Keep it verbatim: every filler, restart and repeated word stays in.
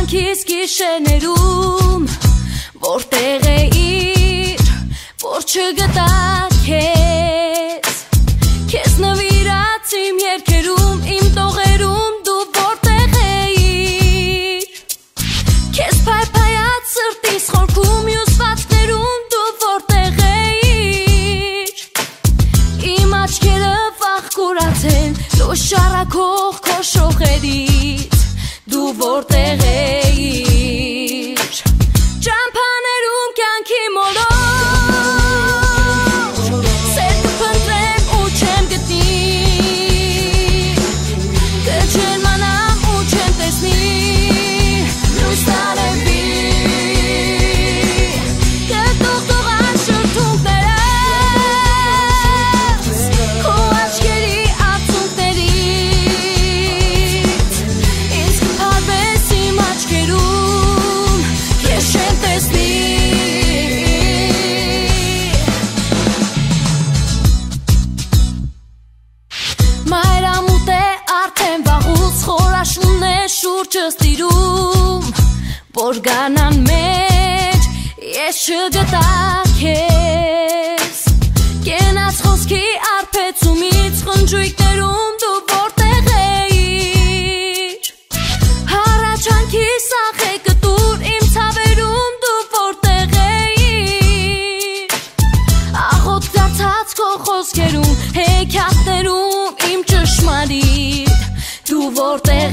կյանքիս գիշերներում որտեղ էիր որ չգտա քեզ քեզ նվիրած իմ երգերում իմ տողերում դու որտեղ էիր քեզ փայփայած սրտիս խորքում հյուսվածքներում դու որտեղ էիր իմ աչքերը վախ կուրացեն դու շարակող քո շոխերից դու որտեղ էիր ճամփաներում կյանքի մոլոր սեր կփնտրեմ ու չեմ գտնի կջերմանամ ու չեմ տեսնի լույս տարևի կտողտողան շրթունքներս քո աչքերի արցունքներից ինձ կփարվես իմ աչքերում քեզ չեմ տեսնի Մայրամուտ է արդեն վաղուց խորաշուն է շուրջս տիրում որ գանան մեջ ես չգտա քեզ կենաց խոսքի արփեցումից խնջույքներում դու որտեղ էիր հառաչանքի սախեկը տուր իմ ցավերում դու որտեղ էիր աղոտ դարձած քո խոսքերում հեքիաթներում իմ ճշմարիտ դու որտեղ